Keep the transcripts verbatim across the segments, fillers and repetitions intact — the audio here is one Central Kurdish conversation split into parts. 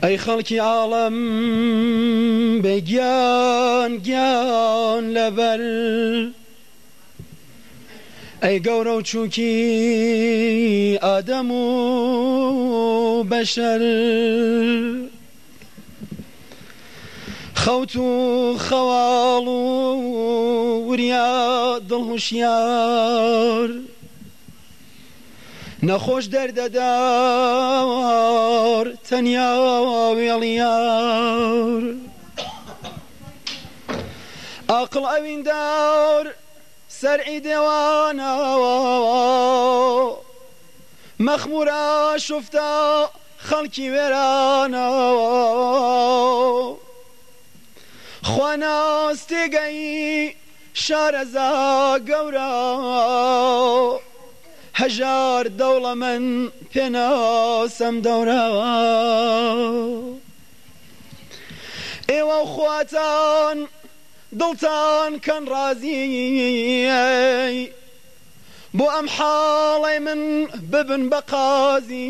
ئەی خەڵکی عاڵەم بێگیان گیان لەبەر ئەی گەورە و چووکی ئادەم و بەشەر خەوت و خەواڵ و وریا دڵهوشیار نەخۆش دەردەدار تەنیا وێڵیار عاقڵ ئەویندار سەرعی دێوانەوە مەخمورە شوفتە خەڵکی وێرانەوە خواناس تێگەی شارەزا گەورە هەژار دەوڵەمەند پێناسەم دەورەوە ئێوە خواتان دڵتان کەن ڕازی بۆ ئەم حاڵەی من ببن بە قازی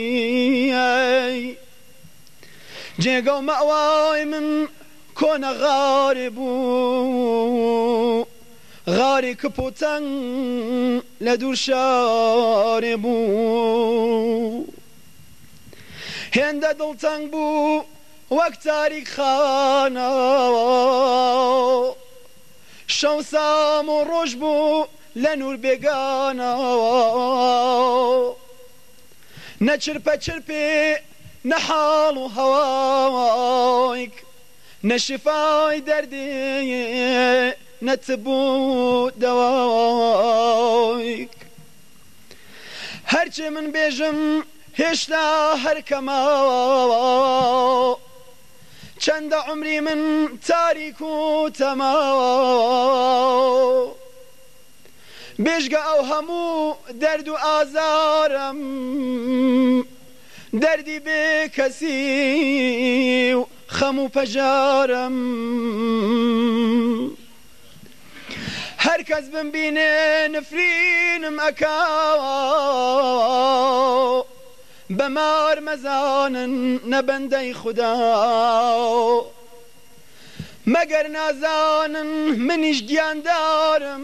جێگە و مەوای من کۆنە غارێ بوو غاری کپۆتەنگ لە دوور شارێ بوو هێندە دڵتەنگ بوو وەک تاریک خانە شەو سام و ڕۆژ بوو لە نور بێگانەوە نەچرپە چرپێ نەحاڵ و هەوایک نەشفای دەردێ نەتبوو دەوایک هەرچێ من بێژم هێشتا هەرکەماوە چەندە عمری من تاریک و تەماوە بێژگە ئەو هەموو دەرد و ئازارم دەردی بێ کەسی و خەم و پەژارم هەر کەس بمبینێ نفرینم ئەکاوە بەمار مەزانن نەبەندەی خودا مەگەر نازانن منیش گیاندارم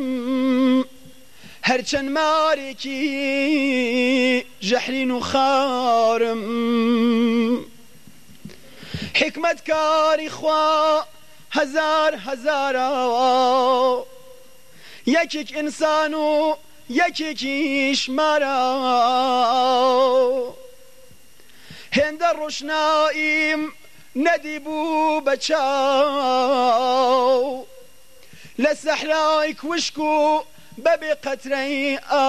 هەرچەند مارێکی ژەحرین و خارم حکمت کاری خوا هەزار هەزارەوە یەکێک ئینسان و یەکێکیش مارە هێندە ڕۆشناییم نەدی بوو بە چاو لە سەحرای کوشک و بەبێ قەترەی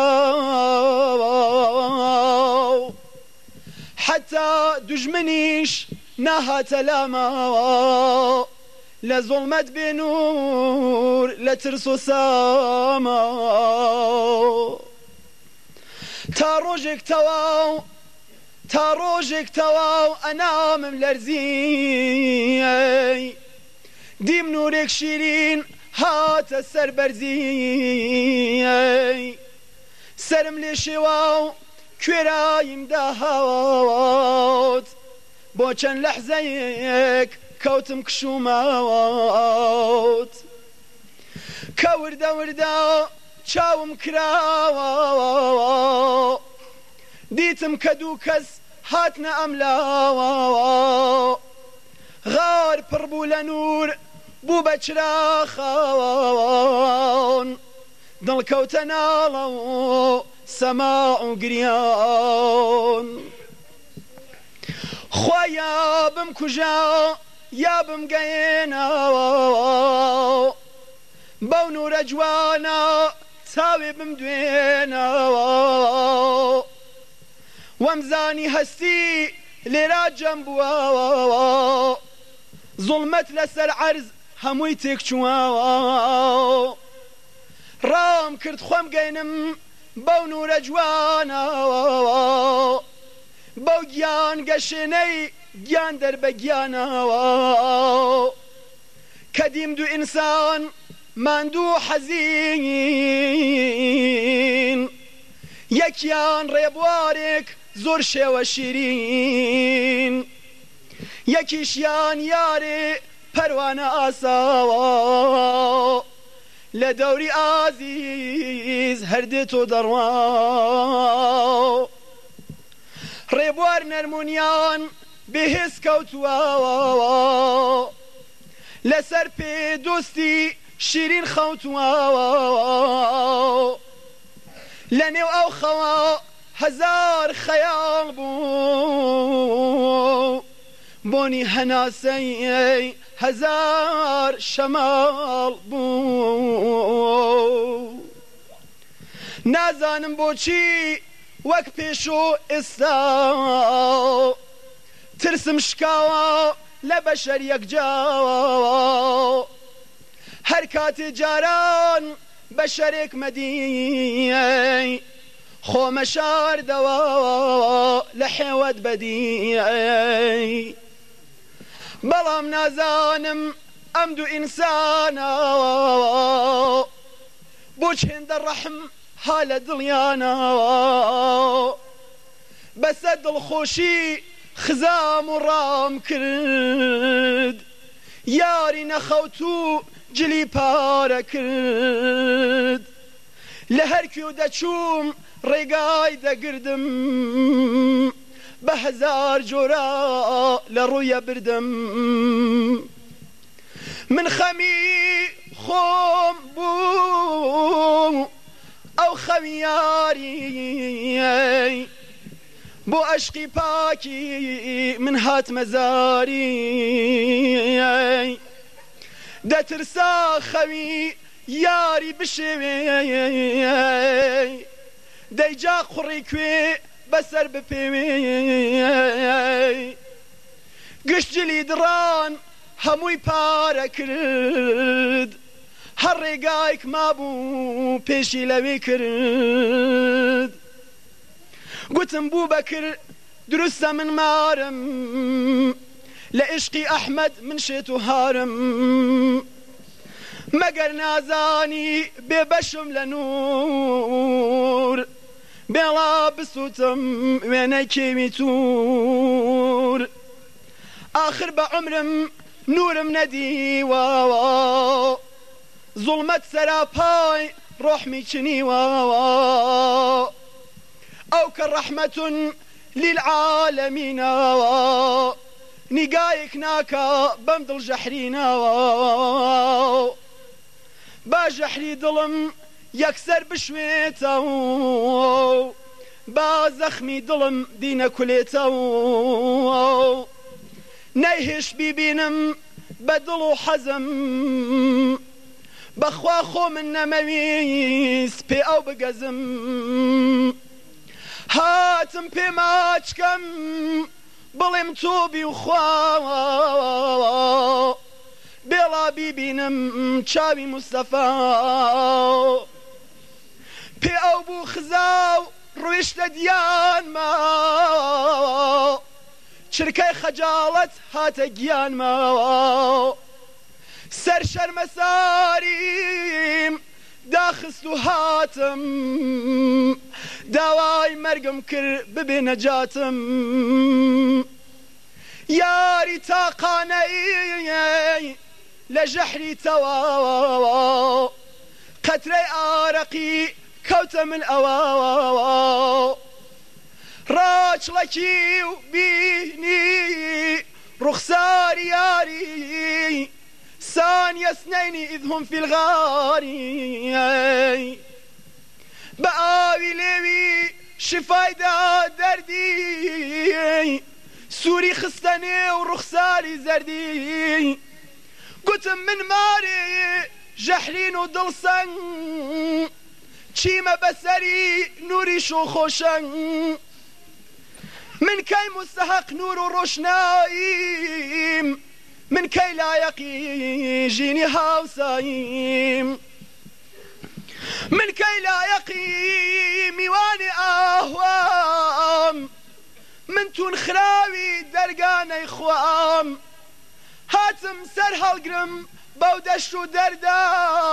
ئاو حەتا دوژمنیش ناهاتە لامەوە لە زوڵمەت بێ نور لە ترس و ساما تا ڕۆژێک تەواو تا ڕۆژێک تەواو ئەنامم لەرزی دیم نورێک شیرین هاتە سەر بەرزی سرم لێ شێوا و کوێراییم داهاوت بۆ چەند لەحزەیەک کەوتم کشوماوت کە وردە وردە چاوم کراوە دیتم کە دوو کەس هاتنە ئەملاوە غار پڕ بوو لە نور بوو بە چراخەوەن دڵکەوتە ناڵە و سەما و گریان خوا یا بمکوژە یا بمگەێنەوە بەو نورە جوانە چاوێ بمدوێنەوە وەمزانی هەستی لێرا جەم بووەوە زوڵمەت لەسەر عەرز هەمووی تێکچووەوە ڕام کرد خۆم گەێنم بەو نورە جوانەوە بەو گیان گەشێنەی گیان دەربە گیانەوە کە دیم دوو ئینسان ماندوو حەزین یەکیان ڕێبوارێک زۆر شێوە شیرین یەکیشیان یارێ پەروانە ئاساوە لە دەوری ئازیز هەردێتۆ دەڕوا ڕێبوار نەرمونیان بێهێز کەوتووە لەسەر پێ دۆستی شیرین خەوتووە لە نێو ئەو خەوە هەزار خەیاڵ بوو بۆنی هەناسەی هەزار شەماڵ بوو نازانم بۆچی وەک پێشۆ ئێستا ترسم شکاوە لە بەشەر یەکجاوە هەر کاتێ جاران بەشەرێک مەدیەی خۆمە شاردەوە لە حێوەت بەدیەی بەڵام نازانم ئەم دوو ئینسانە بۆچ هێندە ڕەحم ها لە دڵیانەوە بەسەر دڵخۆشی خزام و ڕام کرد یاری نەخەوت و جلی پارە کرد لە هەر کوێ دەچووم ڕێگای دەگردم بە هەزار جۆرە لە ڕوویە بردم من خەمی خۆم بوو ئەو خەمی یاری بۆ عەشقی پاکی من هاتمە زاری دەترسا خەوی یاری بشێوێ دەیجا قوڕی کوێ بەسەر بپێوێ گشتجلی دڕان هەمووی پارە کرد هەر ڕێگایك مابوو پێشی لەوێ کرد گوتم بوو بەکر دروستە من مارم لە عشقی ئەحمەد من شێت و هارم مەگەر نازانی بێبەشم لە نور بێڵا بسووتم وێنەی کێوی توور ئاخر بە عمرم نورم نەدیوەوە زوڵمەت سەراپای ڕۆحمی چنیوەوە ئەو کە ڕەحمەتون لیلعالەمینەوە نیگایەک ناکە بەم دڵ ژەحرینەوە با ژەحری دڵم یەکسەر بشوێتەوە با زەخمی دڵم دینە کولێتەوە نەیهێش بیبینم بە دڵ و حەزم بەخوا خۆ من نەمەویست پێ ئەو بگەزم هاتم پێماچکەم بڵێم تۆ بی و خوا بێڵا بیبینم چاوی مستەفا پێ ئەو بوو خزا و ڕویشتە دیانما چرکەی خەجاڵەت هاتە گیانماوە سەر شەرمەساریم داخست و هاتم داوای مەرگم کرد ببێ نەجاتم یاری تاقانەی لە ژەحری تەواوە قەترەی ئارەقی کەوتە من ئەوە ڕاچڵەکی و بینی ڕوخساری یاری ثانية اثنين إذ هم في الغار بآوي لوي شفاي دا دردي سوري خستني ورخساري زردي قتم من ماري جحرين ودلسن چيما بسري نوري شو خوشن من كي مستحق نور وروشنايم من كي لا يقيجيني هاوسايم من كي لا يقيمي واني اهوام من تون خراوي درقاني خوام هاتم سر هالقرم بودشتو دردا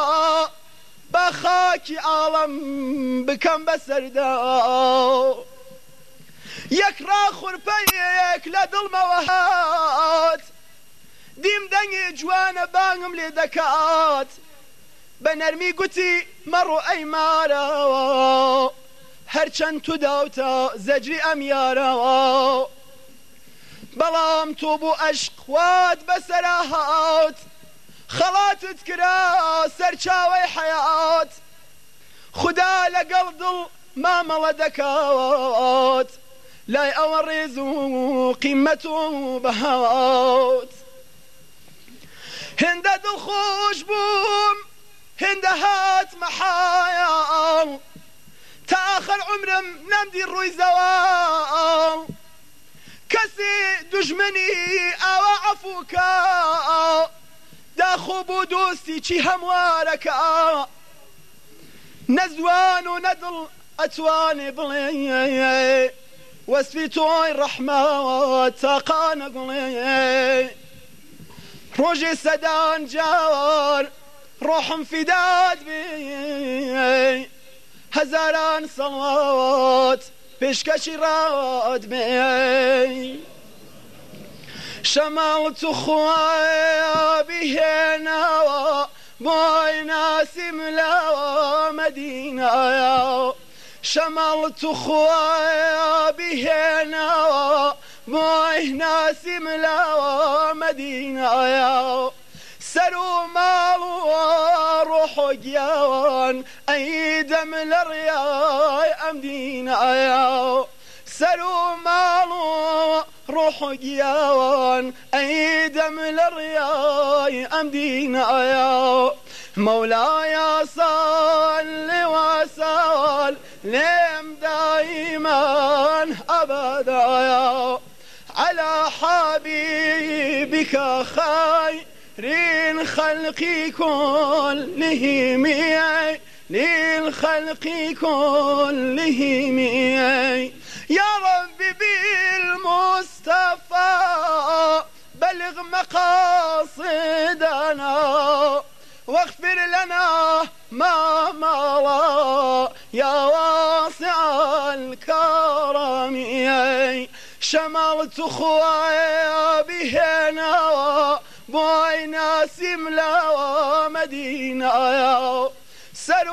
بخاكي عالم بكم بسردا يكرا خربيك شەوێک لە دڵمەوە هات دیم دەنگی جوانە بانگم لێ دەکات بە نەرمی گوتی مەڕۆ ئەی مارەوە هەرچەند تو داوتە زەجری ئەم یارەوە بەڵام تۆ بۆ عەشقوات بەسەرا هات خەڵاتت کرا سەرچاوەی حەیات خودا لەگەڵ دڵ مامەڵە دەکات لای ئەوە ڕێز و قیمەت و بەهات هێندە دڵخۆش بووم هێندە هات مەحایاڵ تا ئاخر عمرم نەمدی ڕووی زەواڵ کەسی دوژمنی ئاوا عەفووکە داخۆ بۆ دۆستی چی هەموارەکە نەزوان و نەدڵ ئەتوانێ بڵێ وەسفی تۆی ڕەحمەت تاقانە گوڵێ ڕۆژێ سەدان جار ڕۆحم فیدات بێ هەزاران سەڵات پێشکەشی ڕات بێ شەماڵ تو خوایە بیهێناوە بۆی ناسیم لەوە مەدینایە شەماڵ تو خوایە بیهێناوە بۆی ناسیم لەوە مەدینایە سەر و ماڵ و ڕۆح و گیاوان ئەیدەم لە ڕیای ئەم دینایە سەر و ماڵ و ڕۆح و گیاوان ئەیدەم لە ڕیای ئەم دینایە مەولایە سەڵ وەسەڵ لێم دایمەن ئەبەدایە على حبيبك خير الخلق كلهم للخلق كلهم يا رب بالمصطفى بلغ مقاصدنا واغفر لنا ما مضى يا واسع الكرم شملت خوايا بهنا بوي ناسم لا مدينة